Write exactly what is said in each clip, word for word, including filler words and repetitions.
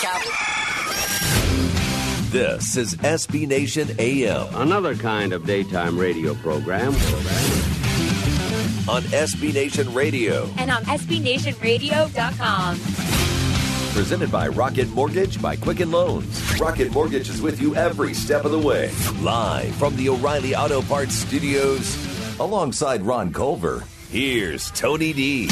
Captain. This is S B Nation A M. Another kind of daytime radio program. On S B Nation Radio. And on S B Nation Radio dot com. Presented by Rocket Mortgage by Quicken Loans. Rocket Mortgage is with you every step of the way. Live from the O'Reilly Auto Parts Studios. Alongside Ron Culver, here's Tony D.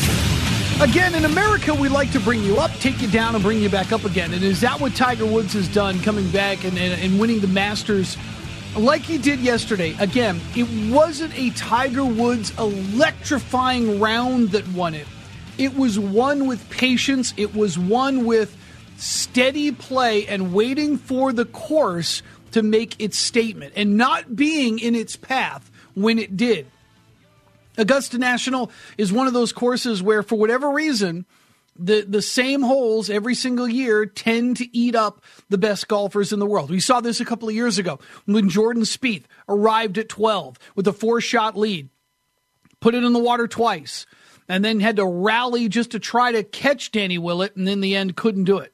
Again, in America, we like to bring you up, take you down, and bring you back up again. And is that what Tiger Woods has done, coming back and, and, and winning the Masters like he did yesterday? Again, it wasn't a Tiger Woods electrifying round that won it. It was one with patience. It was one with steady play and waiting for the course to make its statement and not being in its path when it did. Augusta National is one of those courses where, for whatever reason, the, the same holes every single year tend to eat up the best golfers in the world. We saw this a couple of years ago when Jordan Spieth arrived at twelve with a four-shot lead, put it in the water twice, and then had to rally just to try to catch Danny Willett, and in the end couldn't do it.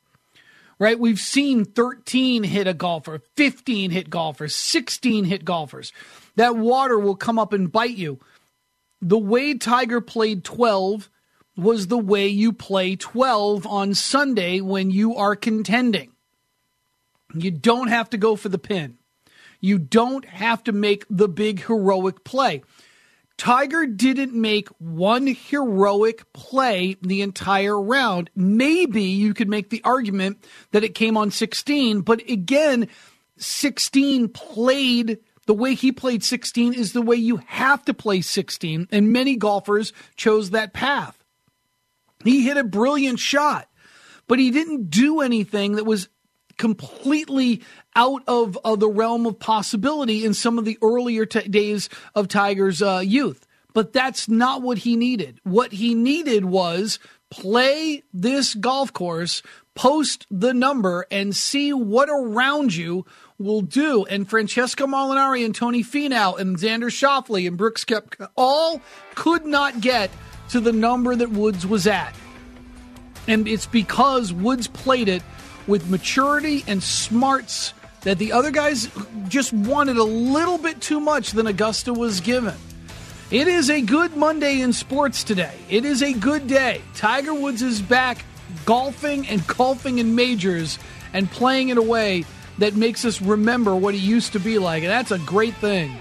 Right? We've seen thirteen hit a golfer, fifteen hit golfers, sixteen hit golfers. That water will come up and bite you. The way Tiger played twelve was the way you play twelve on Sunday when you are contending. You don't have to go for the pin. You don't have to make the big heroic play. Tiger didn't make one heroic play the entire round. Maybe you could make the argument that it came on sixteen, but again, sixteen played. The way he played sixteen is the way you have to play sixteen, and many golfers chose that path. He hit a brilliant shot, but he didn't do anything that was completely out of, of the realm of possibility in some of the earlier t- days of Tiger's uh, youth. But that's not what he needed. What he needed was play this golf course, post the number, and see what around you will do. And Francesco Molinari and Tony Finau and Xander Schauffele and Brooks Koepka all could not get to the number that Woods was at. And it's because Woods played it with maturity and smarts that the other guys just wanted a little bit too much than Augusta was given. It is a good Monday in sports today. It is a good day. Tiger Woods is back golfing and golfing in majors and playing in a way that makes us remember what he used to be like, and that's a great thing.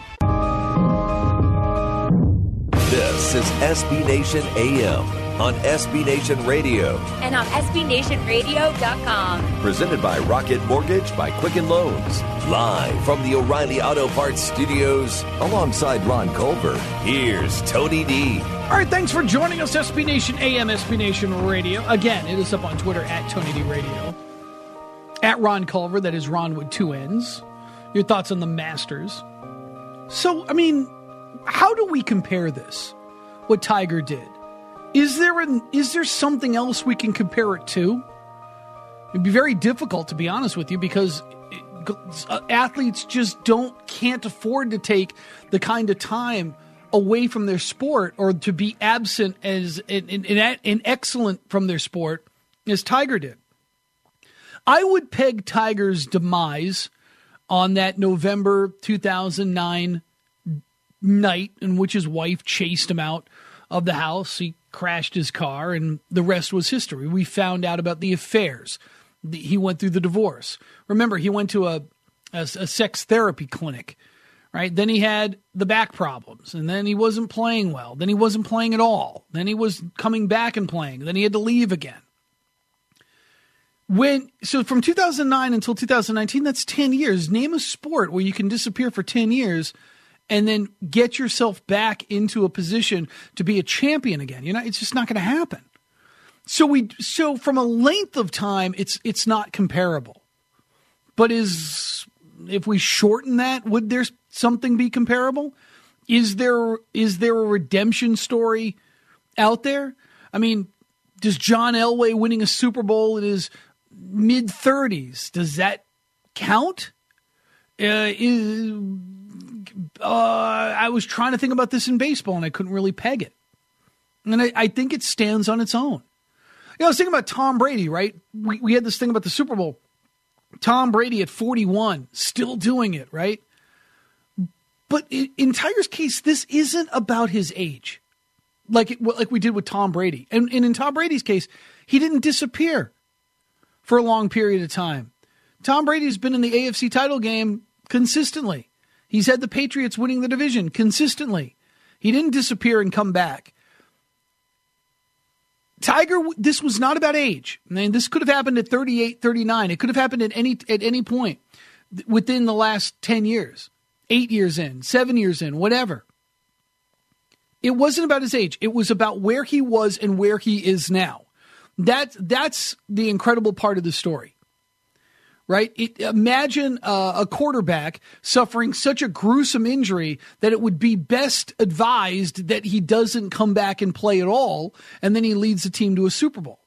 This is S B Nation A M on S B Nation Radio. And on S B Nation Radio dot com. Presented by Rocket Mortgage by Quicken Loans. Live from the O'Reilly Auto Parts Studios. Alongside Ron Culver, here's Tony D. All right, thanks for joining us, S B Nation A M, S B Nation Radio. Again, it is up on Twitter at Tony D Radio. At Ron Culver, that is Ron with two N's. Your thoughts on the Masters. So, I mean, how do we compare this, what Tiger did? Is there an, is there something else we can compare it to? It'd be very difficult, to be honest with you, because it, uh, athletes just don't can't afford to take the kind of time away from their sport or to be absent as in, in, in, in excellent from their sport as Tiger did. I would peg Tiger's demise on that November two thousand nine night in which his wife chased him out of the house. He crashed his car, and the rest was history. We found out about the affairs. The, he went through the divorce. Remember, he went to a, a, a sex therapy clinic, right? Then he had the back problems, and then he wasn't playing well. Then he wasn't playing at all. Then he was coming back and playing. Then he had to leave again. When so from two thousand nine until two thousand nineteen, that's ten years. Name a sport where you can disappear for ten years and then get yourself back into a position to be a champion again. You know, it's just not going to happen. So we so from a length of time, it's it's not comparable. But is if we shorten that, would there something be comparable? Is there is there a redemption story out there? I mean, does John Elway winning a Super Bowl in his mid-thirties, does that count? Uh, is, uh, I was trying to think about this in baseball, and I couldn't really peg it. And I, I think it stands on its own. You know, I was thinking about Tom Brady, right? We, we had this thing about the Super Bowl. Tom Brady at forty-one, still doing it, right? But in, in Tiger's case, this isn't about his age, like it, like we did with Tom Brady. And, and in Tom Brady's case, he didn't disappear for a long period of time. Tom Brady's been in the A F C title game consistently. He's had the Patriots winning the division consistently. He didn't disappear and come back. Tiger, this was not about age. I mean, this could have happened at thirty-eight, thirty-nine. It could have happened at any at any point within the last ten years, eight years in, seven years in, whatever. It wasn't about his age. It was about where he was and where he is now. That, that's the incredible part of the story, right? It, imagine uh, a quarterback suffering such a gruesome injury that it would be best advised that he doesn't come back and play at all, and then he leads the team to a Super Bowl.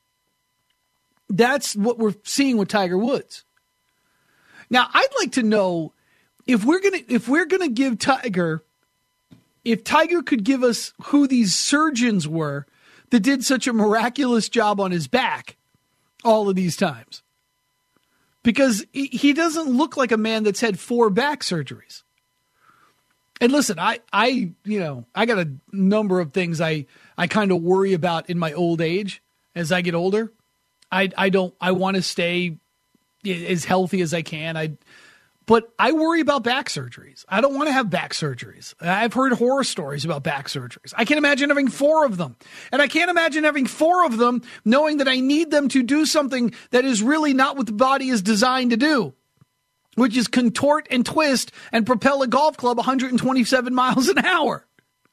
That's what we're seeing with Tiger Woods. Now, I'd like to know if we're gonna if we're gonna give Tiger, if Tiger could give us who these surgeons were that did such a miraculous job on his back all of these times. Because he doesn't look like a man that's had four back surgeries. And listen, I, I, you know, I got a number of things I, I kind of worry about in my old age as I get older. I, I don't, I want to stay as healthy as I can. I, but I worry about back surgeries. I don't want to have back surgeries. I've heard horror stories about back surgeries. I can't imagine having four of them. And I can't imagine having four of them knowing that I need them to do something that is really not what the body is designed to do, which is contort and twist and propel a golf club one hundred twenty-seven miles an hour.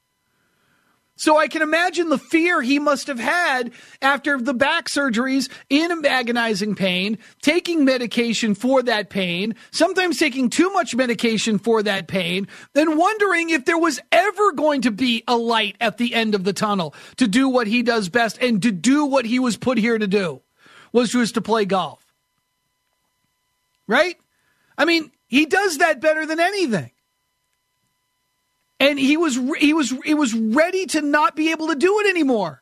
So I can imagine the fear he must have had after the back surgeries, in agonizing pain, taking medication for that pain, sometimes taking too much medication for that pain, then wondering if there was ever going to be a light at the end of the tunnel to do what he does best and to do what he was put here to do, which was to play golf. Right? I mean, he does that better than anything. And he was he was he was ready to not be able to do it anymore.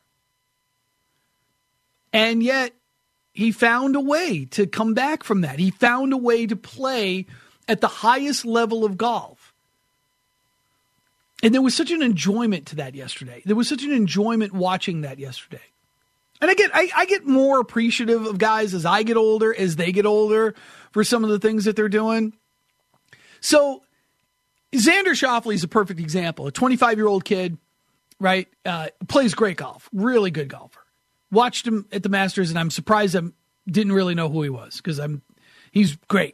And yet he found a way to come back from that. He found a way to play at the highest level of golf. And there was such an enjoyment to that yesterday. There was such an enjoyment watching that yesterday. And I get I, I get more appreciative of guys as I get older, as they get older, for some of the things that they're doing. So Xander Schauffele is a perfect example. A twenty-five-year-old kid, right, uh, plays great golf, really good golfer. Watched him at the Masters, and I'm surprised I didn't really know who he was because I'm he's great.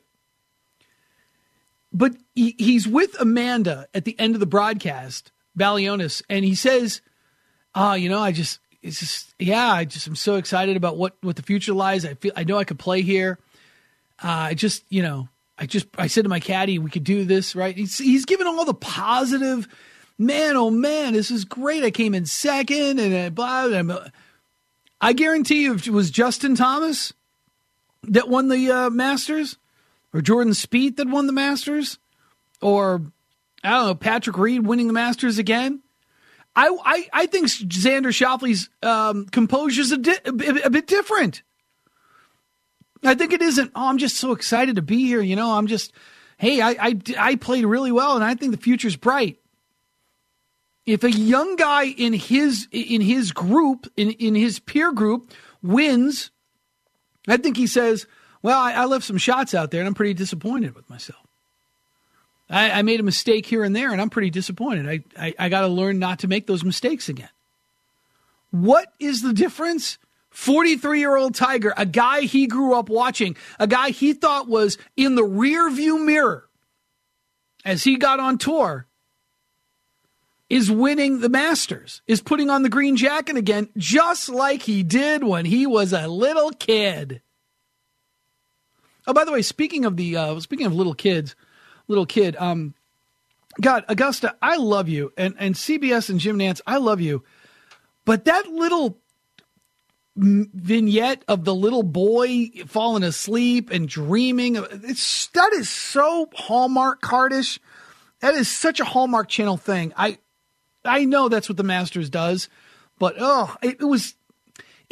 But he, he's with Amanda at the end of the broadcast, Balionis, and he says, "Oh, you know, I just it's just yeah, I just I'm so excited about what what the future lies. I feel I know I could play here. Uh, I just you know." I just, I said to my caddy, we could do this, right? He's, he's given all the positive, man, oh man, this is great. I came in second and blah, blah, blah. I guarantee you if it was Justin Thomas that won the uh, Masters, or Jordan Spieth that won the Masters, or, I don't know, Patrick Reed winning the Masters again, I I, I think Xander Schauffele's um, composure is a, di- a, a bit different. I think it isn't, oh, I'm just so excited to be here. You know, I'm just, hey, I, I, I played really well, and I think the future's bright. If a young guy in his in his group, in, in his peer group, wins, I think he says, well, I, I left some shots out there, and I'm pretty disappointed with myself. I, I made a mistake here and there, and I'm pretty disappointed. I, I, I got to learn not to make those mistakes again. What is the difference? forty-three-year-old Tiger, a guy he grew up watching, a guy he thought was in the rear view mirror as he got on tour, is winning the Masters, is putting on the green jacket again, just like he did when he was a little kid. Oh, by the way, speaking of the uh, speaking of little kids, little kid, um, God, Augusta, I love you, and and C B S and Jim Nantz, I love you, but that little vignette of the little boy falling asleep and dreaming, it's that is so Hallmark cardish. That is such a Hallmark Channel thing. I I know that's what the Masters does, but oh, it, it was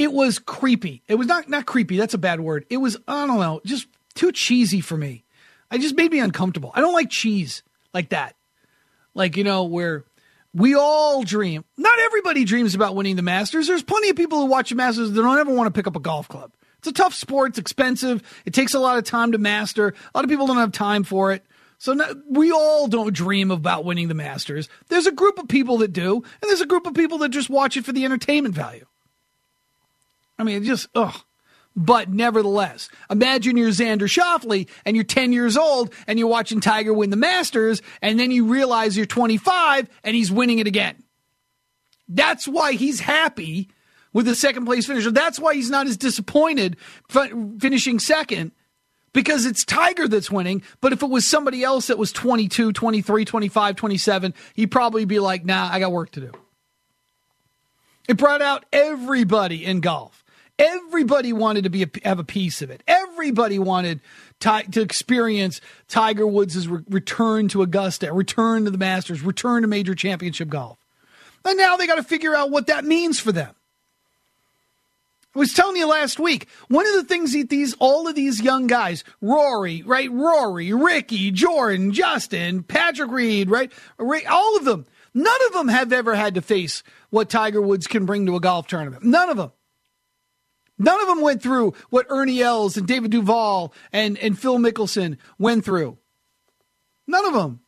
it was creepy. It was not, not creepy. That's a bad word. It was, I don't know, just too cheesy for me. It just made me uncomfortable. I don't like cheese like that. Like, you know, where we all dream. Not everybody dreams about winning the Masters. There's plenty of people who watch the Masters that don't ever want to pick up a golf club. It's a tough sport. It's expensive. It takes a lot of time to master. A lot of people don't have time for it. So no, we all don't dream about winning the Masters. There's a group of people that do, and there's a group of people that just watch it for the entertainment value. I mean, it just, ugh. But nevertheless, imagine you're Xander Schauffele and you're ten years old and you're watching Tiger win the Masters, and then you realize you're twenty-five and he's winning it again. That's why he's happy with the second place finisher. That's why he's not as disappointed finishing second, because it's Tiger that's winning. But if it was somebody else that was twenty-two, twenty-three, twenty-five, twenty-seven, he'd probably be like, nah, I got work to do. It brought out everybody in golf. Everybody wanted to be a, have a piece of it. Everybody wanted ty- to experience Tiger Woods' re- return to Augusta, return to the Masters, return to major championship golf. And now they got to figure out what that means for them. I was telling you last week, one of the things that these, all of these young guys, Rory, right? Rory, Ricky, Jordan, Justin, Patrick Reed, right? All of them, none of them have ever had to face what Tiger Woods can bring to a golf tournament. None of them. None of them went through what Ernie Els and David Duval and, and Phil Mickelson went through. None of them.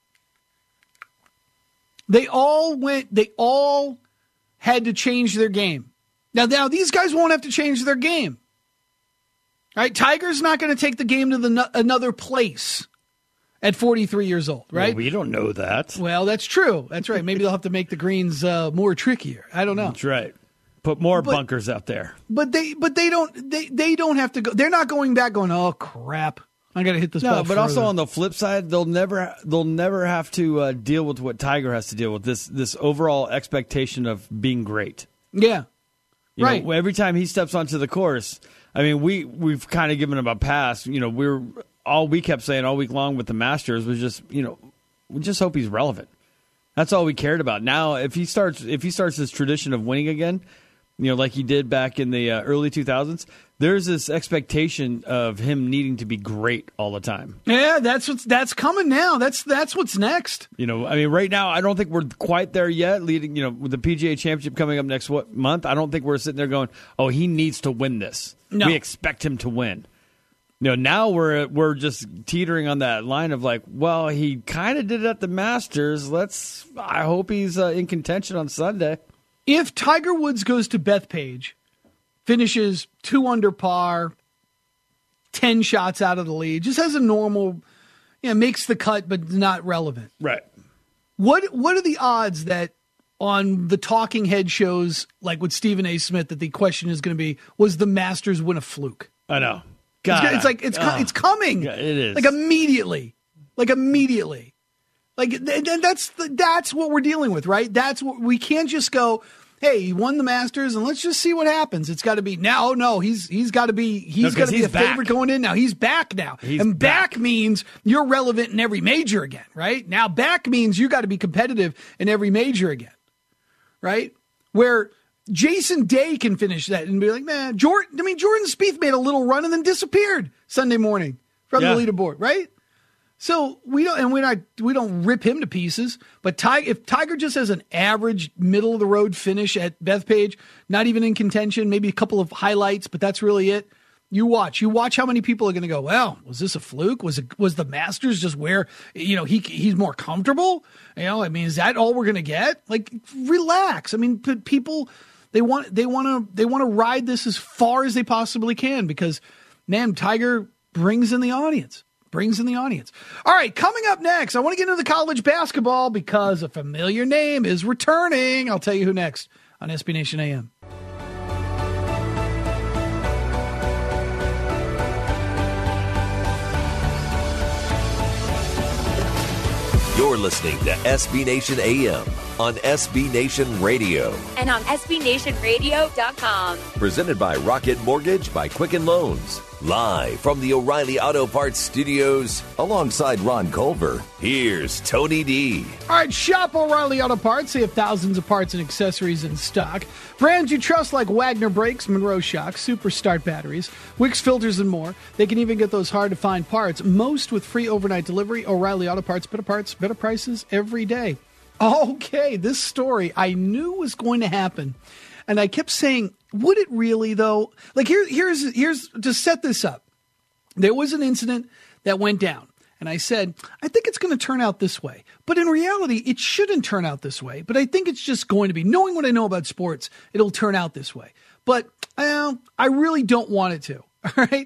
They all went, they all had to change their game. Now, now these guys won't have to change their game. All right? Tiger's not going to take the game to the another place at forty-three years old, right? Well, we don't know that. Well, that's true. That's right. Maybe they'll have to make the greens uh, more trickier. I don't know. That's right. Put more but, bunkers out there. But they but they don't they, they don't have to go. They're not going back going, oh crap, I got to hit this. No, ball but further. also on the flip side, they'll never they'll never have to uh, deal with what Tiger has to deal with, this this overall expectation of being great. Yeah. You right. know, every time he steps onto the course, I mean, we we've kind of given him a pass. You know, we're all we kept saying all week long with the Masters was just, you know, we just hope he's relevant. That's all we cared about. Now, if he starts if he starts this tradition of winning again, you know, like he did back in the uh, early two thousands, there's this expectation of him needing to be great all the time. Yeah, that's what's that's coming now. That's that's what's next. You know, I mean, right now, I don't think we're quite there yet. Leading, you know, with the P G A Championship coming up next what, month, I don't think we're sitting there going, "Oh, he needs to win this." No. We expect him to win. You know, now we're we're just teetering on that line of like, well, he kind of did it at the Masters. Let's. I hope he's uh, in contention on Sunday. If Tiger Woods goes to Bethpage, finishes two under par, ten shots out of the lead, just has a normal, you know, makes the cut but not relevant. Right. What What are the odds that on the talking head shows like with Stephen A. Smith that the question is going to be, was the Masters win a fluke? I know. God, it's, it's like it's oh, it's coming. God, it is like immediately, like immediately. Like th- th- that's the, that's what we're dealing with, right? That's what we can't just go, hey, he won the Masters and let's just see what happens. It's got to be now. No, he's he's got to be he's no, got to be he's a back. favorite going in now. He's back now, He's and back. back means you're relevant in every major again, right? Now back means you got to be competitive in every major again, right? Where Jason Day can finish that and be like, man, Jordan. I mean, Jordan Spieth made a little run and then disappeared Sunday morning from yeah. the leaderboard, right? So we don't, and we're not, we don't rip him to pieces. But Tiger, if Tiger just has an average, middle of the road finish at Bethpage, not even in contention, maybe a couple of highlights, but that's really it. You watch, you watch how many people are going to go, well, was this a fluke? Was it, was the Masters just where, you know, he he's more comfortable? You know, I mean, is that all we're going to get? Like, relax. I mean, people, they want, they want to, they want to ride this as far as they possibly can because, man, Tiger brings in the audience. Brings in the audience. All right, coming up next, I want to get into the college basketball because a familiar name is returning. I'll tell you who next on S B Nation A M. You're listening to S B Nation A M on S B Nation Radio. And on S B Nation Radio dot com. Presented by Rocket Mortgage by Quicken Loans. Live from the O'Reilly Auto Parts Studios, alongside Ron Culver, here's Tony D. All right, shop O'Reilly Auto Parts. They have thousands of parts and accessories in stock. Brands you trust like Wagner Brakes, Monroe Shocks, Super Start Batteries, Wix Filters, and more. They can even get those hard-to-find parts, most with free overnight delivery. O'Reilly Auto Parts, better parts, better prices every day. Okay, this story I knew was going to happen. And I kept saying, would it really, though? Like, here, here's, here's to set this up. There was an incident that went down. And I said, I think it's going to turn out this way. But in reality, it shouldn't turn out this way. But I think it's just going to be. Knowing what I know about sports, it'll turn out this way. But uh, I really don't want it to. All right?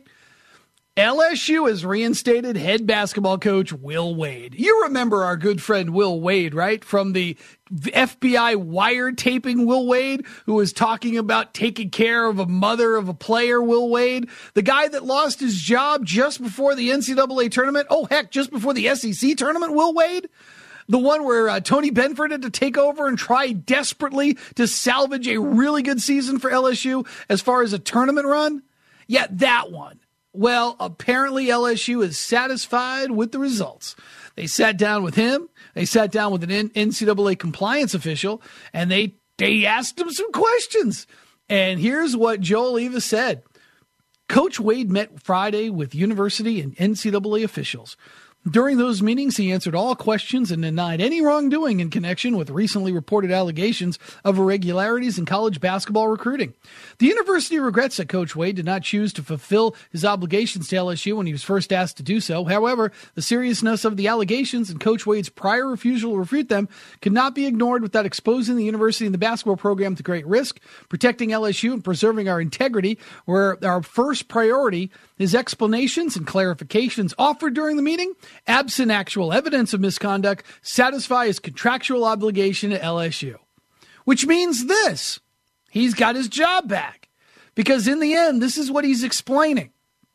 L S U has reinstated head basketball coach Will Wade. You remember our good friend Will Wade, right? From the F B I wiretaping Will Wade, who was talking about taking care of a mother of a player, Will Wade. The guy that lost his job just before the N C double A tournament. Oh, heck, just before the S E C tournament, Will Wade. The one where uh, Tony Benford had to take over and try desperately to salvage a really good season for L S U as far as a tournament run. Yeah, that one. Well, apparently L S U is satisfied with the results. They sat down with him. They sat down with an N C double A compliance official, and they, they asked him some questions. And here's what Joe Alleva said. Coach Wade met Friday with university and N C double A officials. During those meetings, he answered all questions and denied any wrongdoing in connection with recently reported allegations of irregularities in college basketball recruiting. The university regrets that Coach Wade did not choose to fulfill his obligations to L S U when he was first asked to do so. However, the seriousness of the allegations and Coach Wade's prior refusal to refute them could not be ignored without exposing the university and the basketball program to great risk. Protecting L S U and preserving our integrity were our first priority. His explanations and clarifications offered during the meeting, absent actual evidence of misconduct, satisfy his contractual obligation to L S U. Which means this. He's got his job back. Because in the end, this is what he's explaining.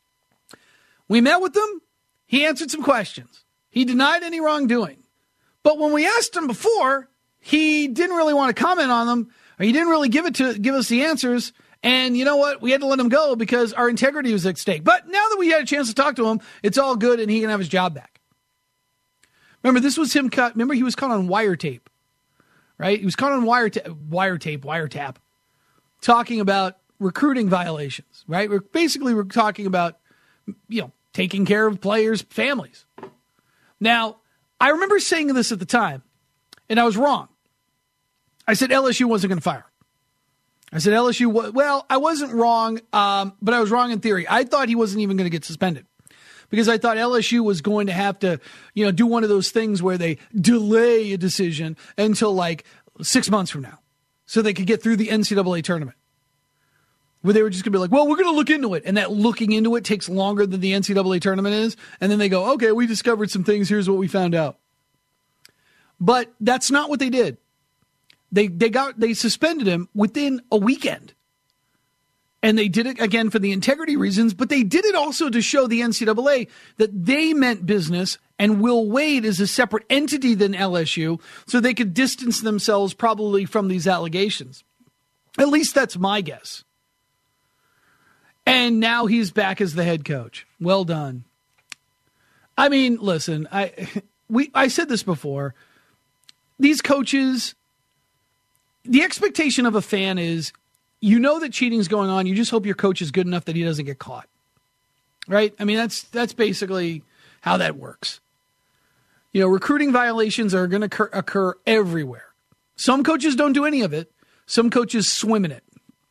We met with him. He answered some questions. He denied any wrongdoing. But when we asked him before, he didn't really want to comment on them, or he didn't really give it to give us the answers. And you know what? We had to let him go because our integrity was at stake. But now that we had a chance to talk to him, it's all good and he can have his job back. Remember, this was him cut. Remember, he was caught on wiretape, right? He was caught on wiretape, wiretape, wiretap, talking about recruiting violations, right? We're basically we're talking about, you know, taking care of players' families. Now, I remember saying this at the time, and I was wrong. I said L S U wasn't going to fire. I said L S U, well, I wasn't wrong, um, but I was wrong in theory. I thought he wasn't even going to get suspended because I thought L S U was going to have to, you know, do one of those things where they delay a decision until like six months from now so they could get through the N C double A tournament. Where they were just going to be like, well, we're going to look into it. And that looking into it takes longer than the N C double A tournament is. And then they go, okay, we discovered some things. Here's what we found out. But that's not what they did. They they got they suspended him within a weekend. And they did it, again, for the integrity reasons, but they did it also to show the N C double A that they meant business and Will Wade is a separate entity than L S U, so they could distance themselves probably from these allegations. At least that's my guess. And now he's back as the head coach. Well done. I mean, listen, I we I said this before. These coaches, the expectation of a fan is, you know that cheating is going on. You just hope your coach is good enough that he doesn't get caught. Right? I mean, that's that's basically how that works. You know, recruiting violations are going to occur, occur everywhere. Some coaches don't do any of it. Some coaches swim in it.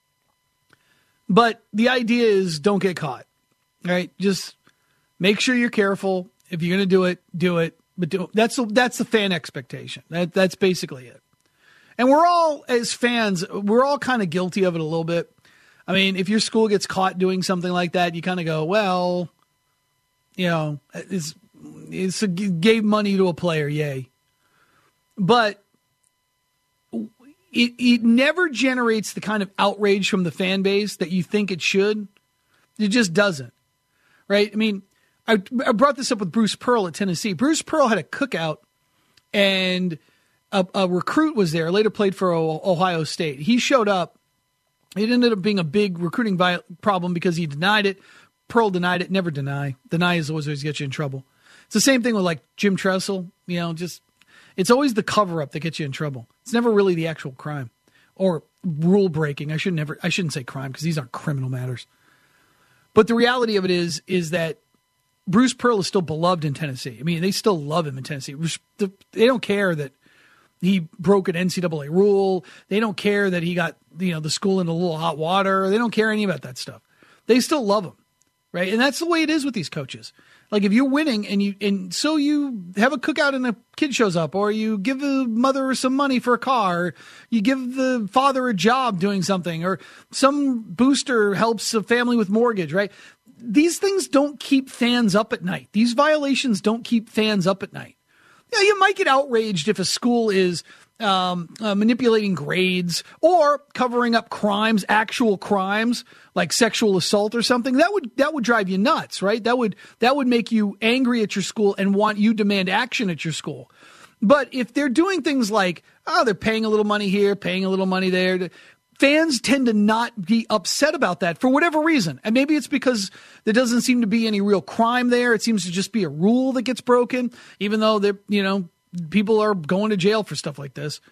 But the idea is don't get caught. Right? Just make sure you're careful. If you're going to do it, do it. But do, that's that's the fan expectation. That that's basically it. And we're all, as fans, we're all kind of guilty of it a little bit. I mean, if your school gets caught doing something like that, you kind of go, well, you know, it's, it's a, gave money to a player, yay. But it, it never generates the kind of outrage from the fan base that you think it should. It just doesn't, right? I mean, I, I brought this up with Bruce Pearl at Tennessee. Bruce Pearl had a cookout, and a, a recruit was there, later played for Ohio State. He showed up. It ended up being a big recruiting vi- problem because he denied it. Pearl denied it. Never deny. Deny is always always get you in trouble. It's the same thing with like Jim Tressel. You know, just it's always the cover up that gets you in trouble. It's never really the actual crime or rule breaking. I should never. I shouldn't say crime because these aren't criminal matters. But the reality of it is, is that Bruce Pearl is still beloved in Tennessee. I mean, they still love him in Tennessee. They don't care that he broke an N C double A rule. They don't care that he got, you know, the school into a little hot water. They don't care any about that stuff. They still love him, right? And that's the way it is with these coaches. Like if you're winning and you and so you have a cookout and a kid shows up, or you give the mother some money for a car, or you give the father a job doing something, or some booster helps a family with mortgage, right? These things don't keep fans up at night. These violations don't keep fans up at night. Yeah, you might get outraged if a school is um, uh, manipulating grades or covering up crimes, actual crimes like sexual assault or something. That would that would drive you nuts, right? That would that would make you angry at your school and want you to demand action at your school. But if they're doing things like, oh, they're paying a little money here, paying a little money there, fans tend to not be upset about that for whatever reason. And maybe it's because there doesn't seem to be any real crime there. It seems to just be a rule that gets broken, even though they're, you know, people are going to jail for stuff like this.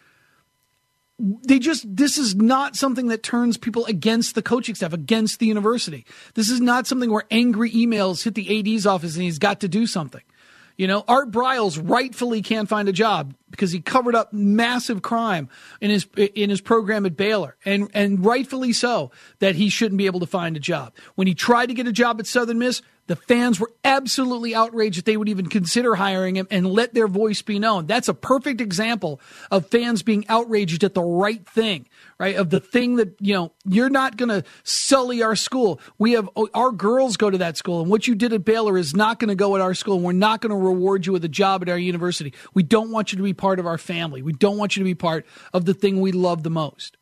They just, this is not something that turns people against the coaching staff, against the university. This is not something where angry emails hit the A D's office and he's got to do something. You know, Art Briles rightfully can't find a job because he covered up massive crime in his in his program at Baylor, and and rightfully so, that he shouldn't be able to find a job. When he tried to get a job at Southern Miss, the fans were absolutely outraged that they would even consider hiring him and let their voice be known. That's a perfect example of fans being outraged at the right thing, right? Of the thing that, you know, you're not going to sully our school. We have our girls go to that school, and what you did at Baylor is not going to go at our school. And we're not going to reward you with a job at our university. We don't want you to be part of our family. We don't want you to be part of the thing we love the most.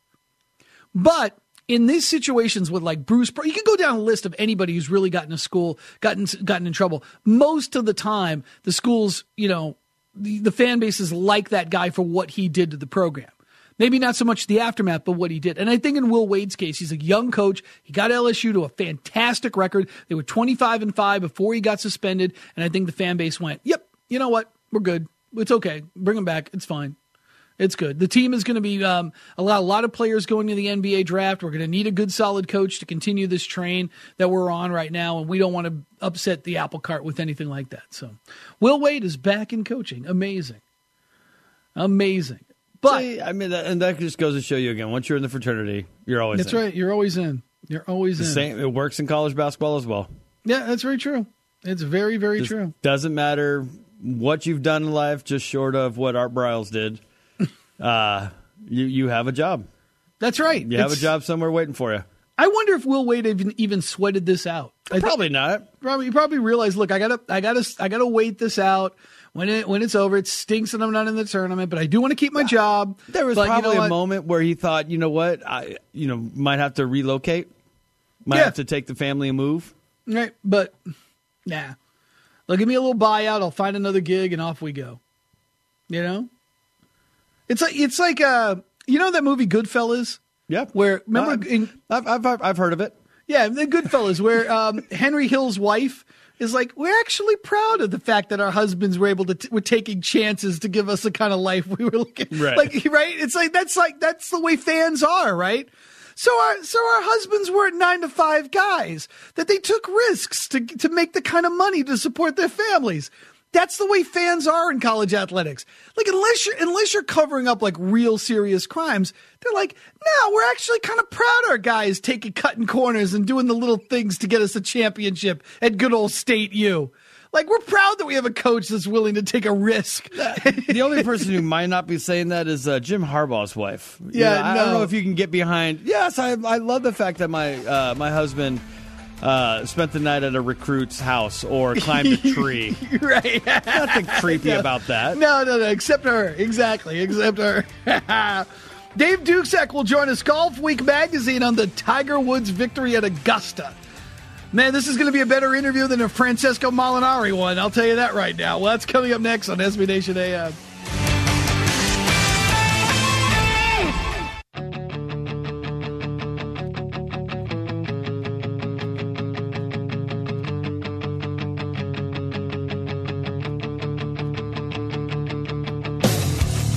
But in these situations with like Bruce, you can go down a list of anybody who's really gotten to school, gotten gotten in trouble. Most of the time, the schools, you know, the, the fan bases like that guy for what he did to the program. Maybe not so much the aftermath, but what he did. And I think in Will Wade's case, he's a young coach. He got L S U to a fantastic record. They were twenty-five and five before he got suspended. And I think the fan base went, yep, you know what? We're good. It's okay. Bring him back. It's fine. It's good. The team is going to be um, allow a lot of players going to the N B A draft. We're going to need a good, solid coach to continue this train that we're on right now, and we don't want to upset the apple cart with anything like that. So, Will Wade is back in coaching. Amazing, amazing. But See, I mean, that, and that just goes to show you again. Once you're in the fraternity, you're always. That's in. right. You're always in. You're always the in. Same. It works in college basketball as well. Yeah, that's very true. It's very, very just true. Doesn't matter what you've done in life, just short of what Art Briles did. Uh, you you have a job. That's right. You have it's, a job somewhere waiting for you. I wonder if Will Wade even even sweated this out. I probably think, not. Probably you probably realized, look, I gotta I gotta I gotta wait this out. When it when it's over, it stinks that I'm not in the tournament, but I do want to keep my job. There was but probably you know a what? moment where he thought, you know what, I you know might have to relocate, might Yeah. have to take the family and move. Right, but nah. They'll give me a little buyout. I'll find another gig, and off we go. You know. It's like it's like uh you know that movie Goodfellas? Yeah. Where remember I've, in I've, I've I've heard of it. yeah, the Goodfellas where um, Henry Hill's wife is like, we're actually proud of the fact that our husbands were able to t- were taking chances to give us the kind of life we were looking right. like right? It's like that's like that's the way fans are, right? So our so our husbands weren't nine to five guys, that they took risks to to make the kind of money to support their families. That's the way fans are in college athletics. Like, unless you're, unless you're covering up, like, real serious crimes, they're like, no, we're actually kind of proud of our guys taking cutting corners and doing the little things to get us a championship at good old State U. Like, we're proud that we have a coach that's willing to take a risk. The only person who might not be saying that is uh, Jim Harbaugh's wife. You Yeah, know, I no. don't know if you can get behind. Yes, I I love the fact that my uh, my husband uh, spent the night at a recruit's house or climbed a tree. Right. Nothing creepy No. about that. No, no, no, except her. Exactly, except her. Dave Duxek will join us, Golf Week magazine, on the Tiger Woods victory at Augusta. Man, this is going to be a better interview than a Francesco Molinari one. I'll tell you that right now. Well, that's coming up next on S B Nation A M.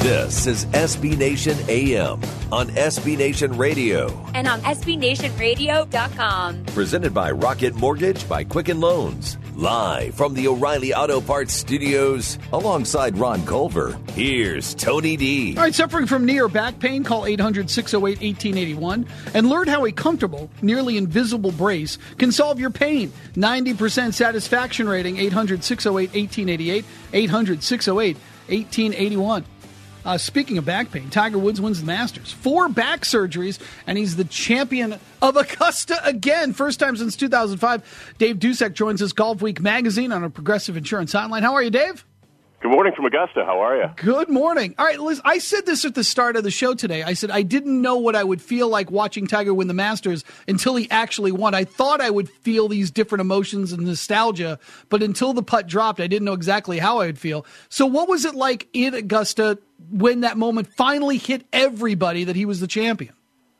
This is S B Nation A M on S B Nation Radio. And on S B Nation Radio dot com. Presented by Rocket Mortgage by Quicken Loans. Live from the O'Reilly Auto Parts Studios alongside Ron Culver. Here's Tony D. All right, suffering from knee or back pain, call eight hundred, six oh eight, one eight eight one and learn how a comfortable, nearly invisible brace can solve your pain. ninety percent satisfaction rating, eight hundred, six oh eight, one eight eight eight, eight hundred, six oh eight, one eight eight one. Uh, speaking of back pain, Tiger Woods wins the Masters. Four back surgeries, and he's the champion of Augusta again. First time since two thousand five. Dave Dusek joins us, Golf Week magazine, on a Progressive Insurance hotline. How are you, Dave? Good morning from Augusta. How are you? Good morning. All right, Liz, I said this at the start of the show today. I said I didn't know what I would feel like watching Tiger win the Masters until he actually won. I thought I would feel these different emotions and nostalgia, but until the putt dropped, I didn't know exactly how I would feel. So what was it like in Augusta when that moment finally hit everybody that he was the champion?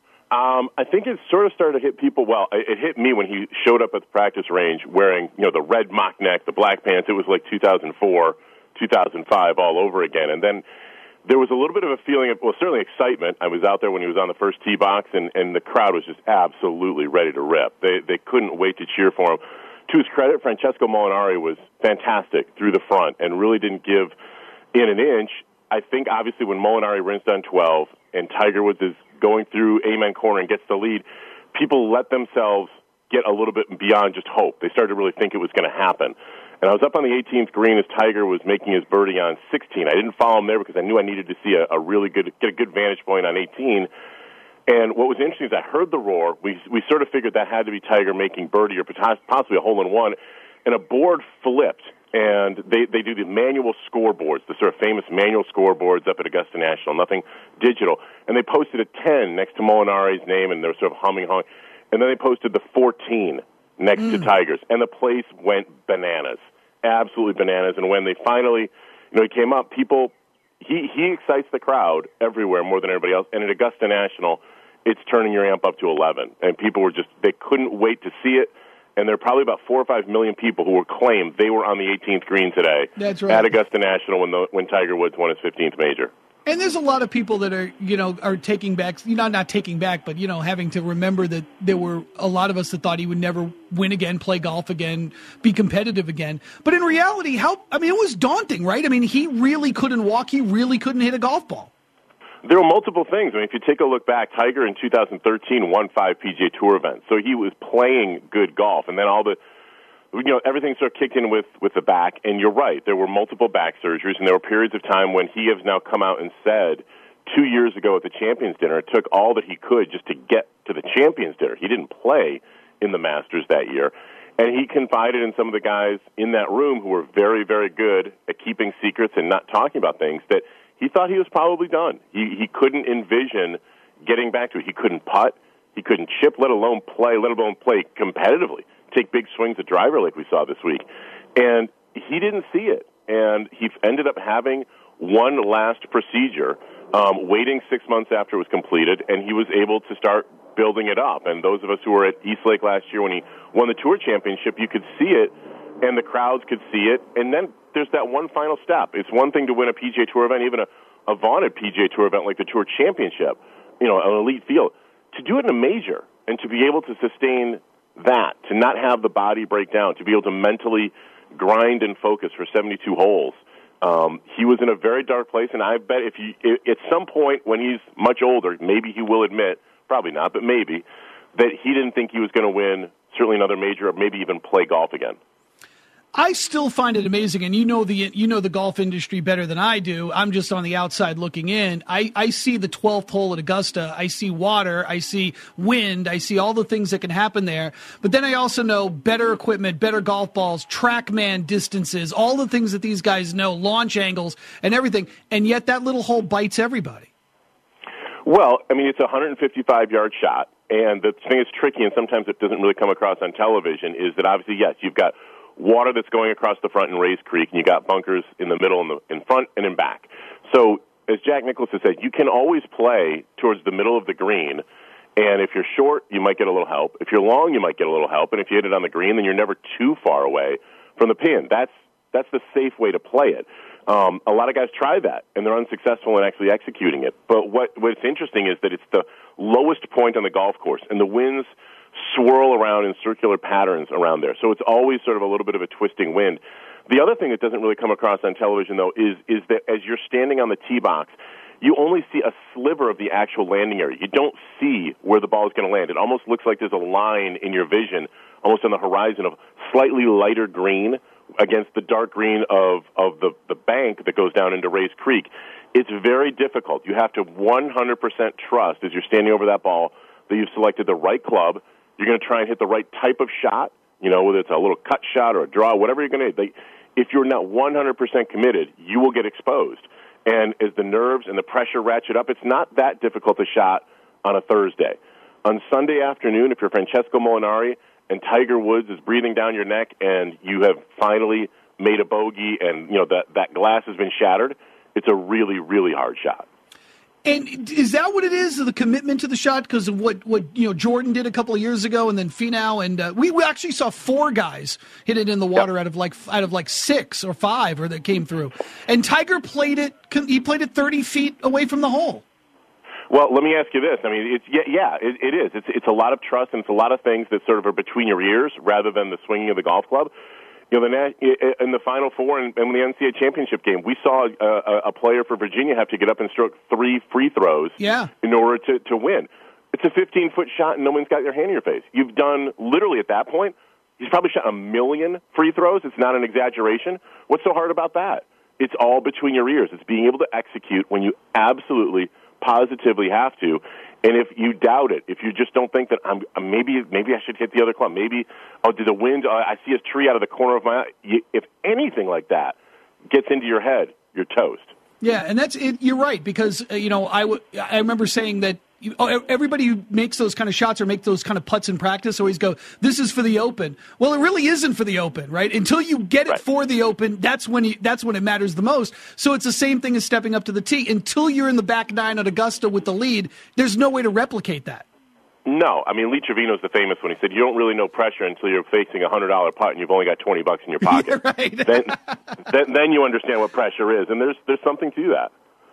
Um, I think it sort of started to hit people. Well, it, it hit me when he showed up at the practice range wearing, you know, the red mock neck, the black pants. It was like two thousand four. two thousand five all over again. And then there was a little bit of a feeling of, well, certainly excitement. I was out there when he was on the first tee box, and, and the crowd was just absolutely ready to rip. They they couldn't wait to cheer for him. To his credit, Francesco Molinari was fantastic through the front and really didn't give in an inch. I think, obviously, when Molinari rinsed on twelve and Tiger Woods is going through Amen Corner and gets the lead, people let themselves get a little bit beyond just hope. They started to really think it was going to happen. And I was up on the eighteenth green as Tiger was making his birdie on sixteen. I didn't follow him there because I knew I needed to see a, a really good, get a good vantage point on eighteen. And what was interesting is I heard the roar. We we sort of figured that had to be Tiger making birdie or possibly a hole-in-one. And a board flipped, and they, they do the manual scoreboards, the sort of famous manual scoreboards up at Augusta National, nothing digital. And they posted a ten next to Molinari's name, and they were sort of humming, humming. And then they posted the fourteen next mm. to Tiger's, and the place went bananas. Absolutely bananas. And when they finally, you know, he came up, people, he, he excites the crowd everywhere more than everybody else. And at Augusta National, it's turning your amp up to eleven. And people were just, they couldn't wait to see it. And there are probably about four or five million people who were claimed they were on the eighteenth green today. That's right. At Augusta National when the, when Tiger Woods won his fifteenth major. And there's a lot of people that are, you know, are taking back, you know, not taking back, but, you know, having to remember that there were a lot of us that thought he would never win again, play golf again, be competitive again. But in reality, how, I mean, it was daunting, right? I mean, he really couldn't walk. He really couldn't hit a golf ball. There were multiple things. I mean, if you take a look back, Tiger in two thousand thirteen won five P G A Tour events. So he was playing good golf. And then all the, you know, everything sort of kicked in with, with the back, and you're right. There were multiple back surgeries, and there were periods of time when he has now come out and said two years ago at the Champions Dinner, it took all that he could just to get to the Champions Dinner. He didn't play in the Masters that year, and he confided in some of the guys in that room who were very, very good at keeping secrets and not talking about things that he thought he was probably done. He, he couldn't envision getting back to it. He couldn't putt. He couldn't chip, let alone play, let alone play competitively. Take big swings at driver like we saw this week. And he didn't see it. And he ended up having one last procedure, um, waiting six months after it was completed, and he was able to start building it up. And those of us who were at Eastlake last year when he won the Tour Championship, you could see it, and the crowds could see it. And then there's that one final step. It's one thing to win a P G A Tour event, even a, a vaunted P G A Tour event like the Tour Championship, you know, an elite field. To do it in a major and to be able to sustain that, to not have the body break down, to be able to mentally grind and focus for seventy-two holes. Um, he was in a very dark place, and I bet if you, at some point when he's much older, maybe he will admit, probably not, but maybe, that he didn't think he was going to win certainly another major or maybe even play golf again. I still find it amazing, and you know the you know the golf industry better than I do. I'm just on the outside looking in. I, I see the twelfth hole at Augusta. I see water. I see wind. I see all the things that can happen there. But then I also know better equipment, better golf balls, TrackMan distances, all the things that these guys know, launch angles and everything. And yet that little hole bites everybody. Well, I mean, it's a one hundred fifty-five yard shot. And the thing that's tricky, and sometimes it doesn't really come across on television, is that obviously, yes, you've got water that's going across the front in Rays Creek, and you got bunkers in the middle, in the in front, and in back. So, as Jack Nicklaus has said, you can always play towards the middle of the green, and if you're short, you might get a little help. If you're long, you might get a little help, and if you hit it on the green, then you're never too far away from the pin. That's that's the safe way to play it. Um, a lot of guys try that, and they're unsuccessful in actually executing it. But what what's interesting is that it's the lowest point on the golf course, and the winds swirl around in circular patterns around there. So it's always sort of a little bit of a twisting wind. The other thing that doesn't really come across on television, though, is is that as you're standing on the tee box, you only see a sliver of the actual landing area. You don't see where the ball is going to land. It almost looks like there's a line in your vision, almost on the horizon, of slightly lighter green against the dark green of, of the, the bank that goes down into Rays Creek. It's very difficult. You have to one hundred percent trust as you're standing over that ball that you've selected the right club. You're going to try and hit the right type of shot, you know, whether it's a little cut shot or a draw, whatever you're going to hit. If you're not one hundred percent committed, you will get exposed. And as the nerves and the pressure ratchet up, it's not that difficult a shot on a Thursday. On Sunday afternoon, if you're Francesco Molinari and Tiger Woods is breathing down your neck and you have finally made a bogey and, you know, that, that glass has been shattered, it's a really, really hard shot. And is that what it is, the commitment to the shot? Because of what, what you know Jordan did a couple of years ago, and then Finau, and uh, we, we actually saw four guys hit it in the water yep. out of like out of like six or five, or that came through. And Tiger played it. He played it thirty feet away from the hole. Well, let me ask you this. I mean, it's yeah, yeah it, it is. It's it's a lot of trust, and it's a lot of things that sort of are between your ears rather than the swinging of the golf club. You know, the, in the Final Four and in the N C double A championship game, we saw a, a player for Virginia have to get up and stroke three free throws yeah. in order to, to win. It's a fifteen-foot shot, and no one's got your hand in your face. You've done, literally at that point, he's probably shot a million free throws. It's not an exaggeration. What's so hard about that? It's all between your ears. It's being able to execute when you absolutely, positively have to. And if you doubt it, if you just don't think that I'm maybe maybe I should hit the other club, maybe oh did the wind? Oh, I see a tree out of the corner of my eye. You, if anything like that gets into your head, you're toast. Yeah, and that's it. You're right, because uh, you know I, w- I remember saying that you, oh, everybody who makes those kind of shots or make those kind of putts in practice always go, this is for the Open. Well, it really isn't for the Open, right? Until you get it right. for the Open, that's when you, that's when it matters the most. So it's the same thing as stepping up to the tee. Until you're in the back nine at Augusta with the lead, there's no way to replicate that. No, I mean, Lee Trevino's the famous one. He said, you don't really know pressure until you're facing a one hundred dollars putt and you've only got twenty bucks in your pocket. right. then, then, then you understand what pressure is, and there's there's something to that.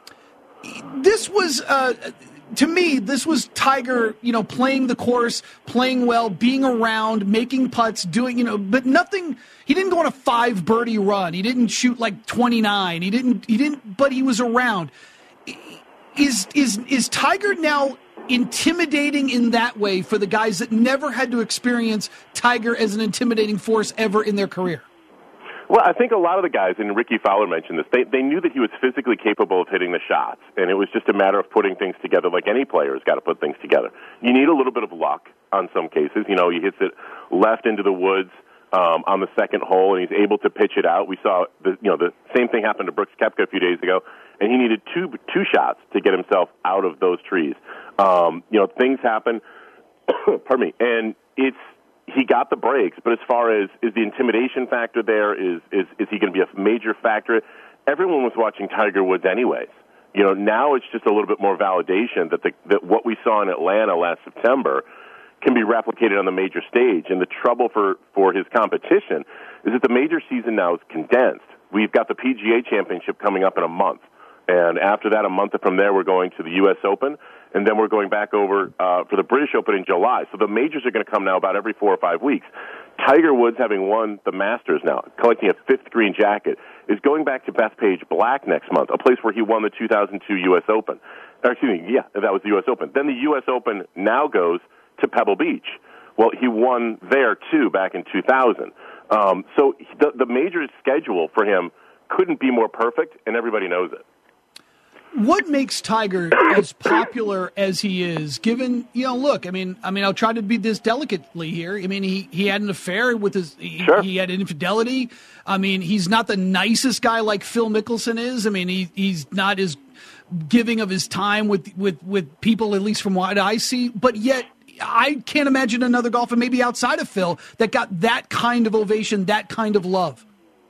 This was, uh, to me, this was Tiger, you know, playing the course, playing well, being around, making putts, doing, you know, but nothing. He didn't go on a five birdie run. He didn't shoot like twenty-nine. He didn't. He didn't. But he was around. Is is is Tiger now intimidating in that way for the guys that never had to experience Tiger as an intimidating force ever in their career? Well, I think a lot of the guys, and Ricky Fowler mentioned this, they, they knew that he was physically capable of hitting the shots, and it was just a matter of putting things together like any player has got to put things together. You need a little bit of luck on some cases. You know, he hits it left into the woods um, on the second hole, and he's able to pitch it out. We saw the, you know, the same thing happen to Brooks Koepka a few days ago, and he needed two two shots to get himself out of those trees. Um, you know, things happen, pardon me, and it's, he got the breaks, but as far as is the intimidation factor there, is is, is he going to be a major factor? Everyone was watching Tiger Woods anyways. You know, now it's just a little bit more validation that the, that what we saw in Atlanta last September can be replicated on the major stage. And the trouble for, for his competition is that the major season now is condensed. We've got the P G A Championship coming up in a month. And after that, a month from there, we're going to the U S Open, and then we're going back over uh, for the British Open in July. So the majors are going to come now about every four or five weeks. Tiger Woods, having won the Masters now, collecting a fifth green jacket, is going back to Bethpage Black next month, a place where he won the two thousand two U S Open. Or, excuse me, yeah, that was the U S Open. Then the U S Open now goes to Pebble Beach. Well, he won there, too, back in two thousand. Um, so the, the major schedule for him couldn't be more perfect, and everybody knows it. What makes Tiger as popular as he is, given, you know, look, I mean, I mean, I'll try to be this delicately here. I mean, he, he had an affair with his, he, sure. he had an infidelity. I mean, he's not the nicest guy like Phil Mickelson is. I mean, he, he's not as giving of his time with, with, with people, at least from what I see, but yet I can't imagine another golfer, maybe outside of Phil, that got that kind of ovation, that kind of love.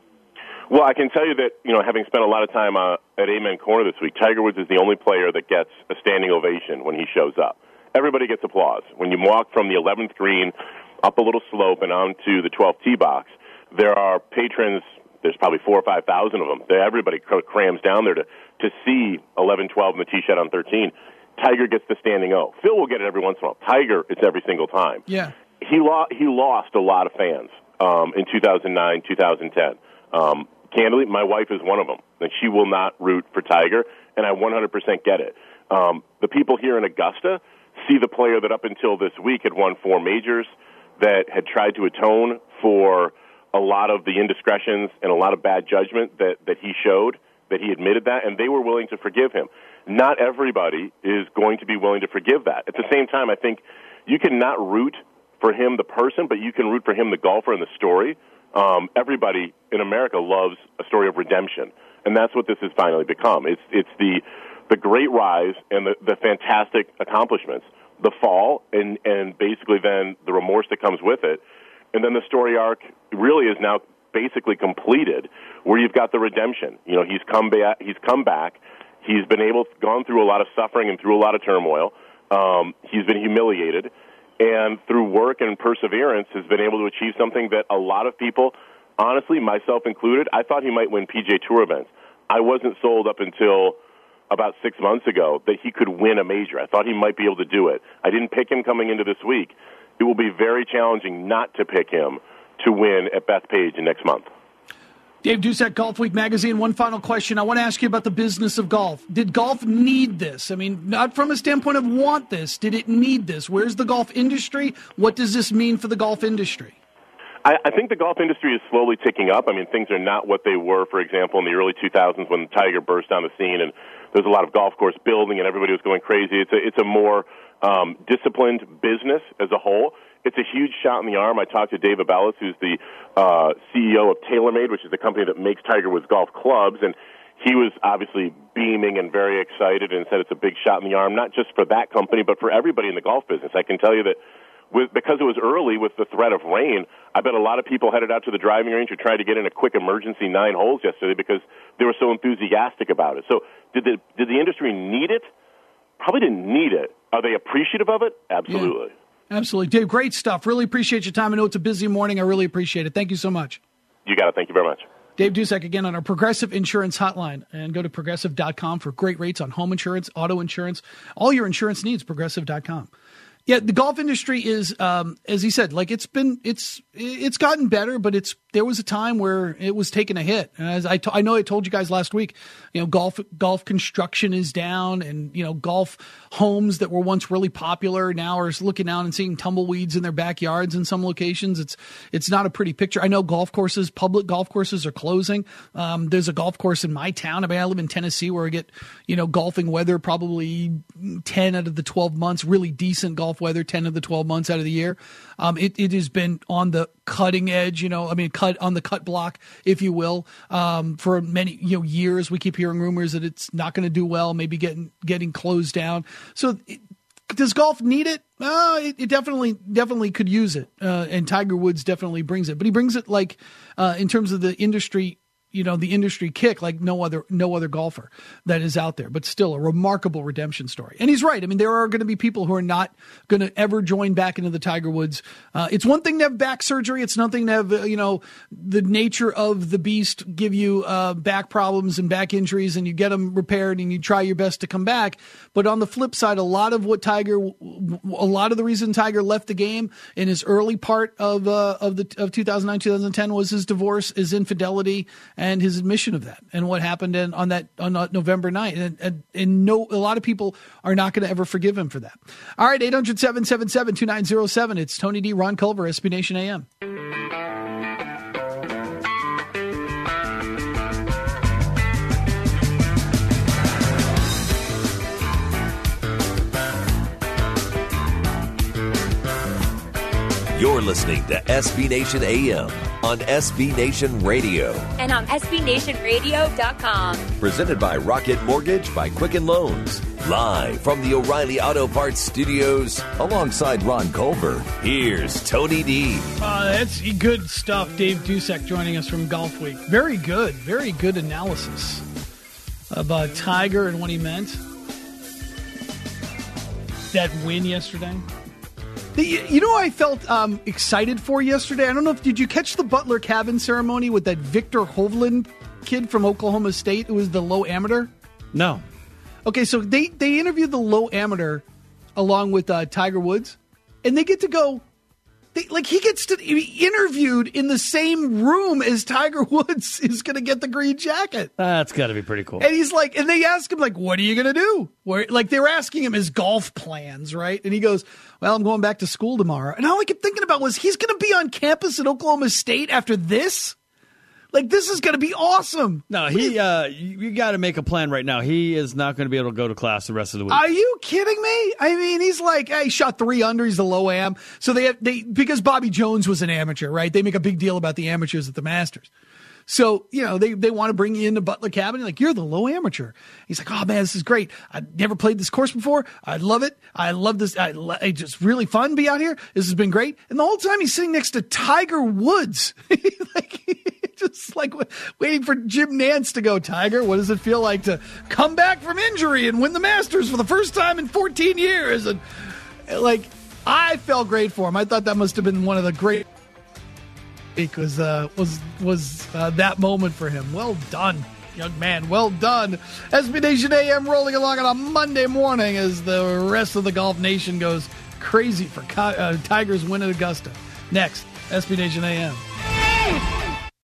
Well, I can tell you that, you know, having spent a lot of time uh, at Amen Corner this week, Tiger Woods is the only player that gets a standing ovation when he shows up. Everybody gets applause. When you walk from the eleventh green up a little slope and onto the twelfth tee box, there are patrons there's probably four or five thousand of them. Everybody crams down there to, to see eleven, twelve, and the tee shot on thirteen. Tiger gets the standing O. Phil will get it every once in a while. Tiger, it's every single time. Yeah. He, lo- he lost a lot of fans um, in two thousand nine, two thousand ten. Um, candidly, my wife is one of them, and she will not root for Tiger, and I one hundred percent get it. Um, the people here in Augusta see the player that up until this week had won four majors, that had tried to atone for a lot of the indiscretions and a lot of bad judgment that, that he showed, that he admitted that, and they were willing to forgive him. Not everybody is going to be willing to forgive that. At the same time, I think you can not root for him, the person, but you can root for him, the golfer, and the story. Um, everybody in America loves a story of redemption, and that's what this has finally become. It's it's the the great rise and the, the fantastic accomplishments, the fall, and, and basically then the remorse that comes with it. And then the story arc really is now basically completed, where you've got the redemption. You know, he's come back. He's come back. He's been able, gone through a lot of suffering and through a lot of turmoil. Um, he's been humiliated, and through work and perseverance, has been able to achieve something that a lot of people, honestly, myself included, I thought he might win P G A Tour events. I wasn't sold up until about six months ago that he could win a major. I thought he might be able to do it. I didn't pick him coming into this week. It will be very challenging not to pick him to win at Bethpage next month. Dave Dusek, Golf Week Magazine. One final question. I want to ask you about the business of golf. Did golf need this? I mean, not from a standpoint of want this. Did it need this? Where's the golf industry? What does this mean for the golf industry? I, I think the golf industry is slowly ticking up. I mean, things are not what they were, for example, in the early two thousands when Tiger burst on the scene and there was a lot of golf course building and everybody was going crazy. It's a, it's a more um, disciplined business as a whole. It's a huge shot in the arm. I talked to Dave Abellis, who's the uh, C E O of TaylorMade, which is the company that makes Tiger Woods golf clubs, and he was obviously beaming and very excited and said it's a big shot in the arm, not just for that company, but for everybody in the golf business. I can tell you that with, because it was early with the threat of rain, I bet a lot of people headed out to the driving range or tried to get in a quick emergency nine holes yesterday because they were so enthusiastic about it. So did the, did the industry need it? Probably didn't need it. Are they appreciative of it? Absolutely. Yeah, absolutely. Dave, great stuff. Really appreciate your time. I know it's a busy morning. I really appreciate it. Thank you so much. You got it. Thank you very much. Dave Dusek again on our Progressive Insurance Hotline. And go to progressive dot com for great rates on home insurance, auto insurance, all your insurance needs, progressive dot com. Yeah, the golf industry is, um, as he said, like it's been, it's, it's gotten better, but it's, there was a time where it was taking a hit. And as I, t- I know I told you guys last week, you know, golf, golf construction is down, and, you know, golf homes that were once really popular now are looking out and seeing tumbleweeds in their backyards in some locations. It's, it's not a pretty picture. I know golf courses, public golf courses are closing. Um, there's a golf course in my town. I mean, I live in Tennessee where I get, you know, golfing weather probably ten out of the twelve months, really decent golf weather ten of the twelve months out of the year. Um, it, it has been on the cutting edge, you know, I mean, cut on the cut block, if you will, um, for many, you know, years. We keep hearing rumors that it's not going to do well, maybe getting, getting closed down. So it, does golf need it? Uh, it, it definitely, definitely could use it. Uh, and Tiger Woods definitely brings it, but he brings it like, uh, in terms of the industry, you know, the industry kick like no other, no other golfer that is out there, but still a remarkable redemption story. And he's right. I mean, there are going to be people who are not going to ever join back into the Tiger Woods. Uh, it's one thing to have back surgery. It's nothing to have, uh, you know, the nature of the beast give you uh, back problems and back injuries, and you get them repaired and you try your best to come back. But on the flip side, a lot of what Tiger, a lot of the reason Tiger left the game in his early part of, uh, of the, of two thousand nine, two thousand ten was his divorce, his infidelity, and his admission of that, and what happened in, on that on November ninth. And, and, and no, a lot of people are not going to ever forgive him for that. All right, eight hundred, seven seven seven, two nine zero seven. It's Tony D, Ron Culver, S B Nation A M. You're listening to S B Nation A M on S B Nation Radio. And on S B Nation Radio dot com. Presented by Rocket Mortgage by Quicken Loans. Live from the O'Reilly Auto Parts Studios alongside Ron Culver. Here's Tony D. Uh, that's good stuff. Dave Dusek joining us from Golf Week. Very good. Very good analysis about Tiger and what he meant. That win yesterday. You know what I felt um, excited for yesterday? I don't know if, did you catch the Butler Cabin ceremony with that Victor Hovland kid from Oklahoma State who was the low amateur? No. Okay, so they, they interviewed the low amateur along with uh, Tiger Woods, and they get to go, they, like he gets to be interviewed in the same room as Tiger Woods is going to get the green jacket. That's got to be pretty cool. And he's like, and they ask him, like, what are you going to do? Where, like, they were asking him his golf plans, right? And he goes, well, I'm going back to school tomorrow. And all I kept thinking about was, he's going to be on campus at Oklahoma State after this? Like, this is going to be awesome. No, he. Uh, you, you got to make a plan right now. He is not going to be able to go to class the rest of the week. Are you kidding me? I mean, he's like, hey, he shot three under. He's the low am. So they have, they because Bobby Jones was an amateur, right? They make a big deal about the amateurs at the Masters. So, you know, they, they want to bring you into Butler Cabin. Like, you're the low amateur. He's like, oh, man, this is great. I've never played this course before. I love it. I love this. I, it's just really fun to be out here. This has been great. And the whole time he's sitting next to Tiger Woods. like, just like waiting for Jim Nantz to go, Tiger, what does it feel like to come back from injury and win the Masters for the first time in fourteen years? And, like, I felt great for him. I thought that must have been one of the great was uh, was was uh, that moment for him. Well done, young man. Well done. S B Nation A M rolling along on a Monday morning as the rest of the Golf Nation goes crazy for uh, Tiger's win at Augusta. Next, S B Nation A M.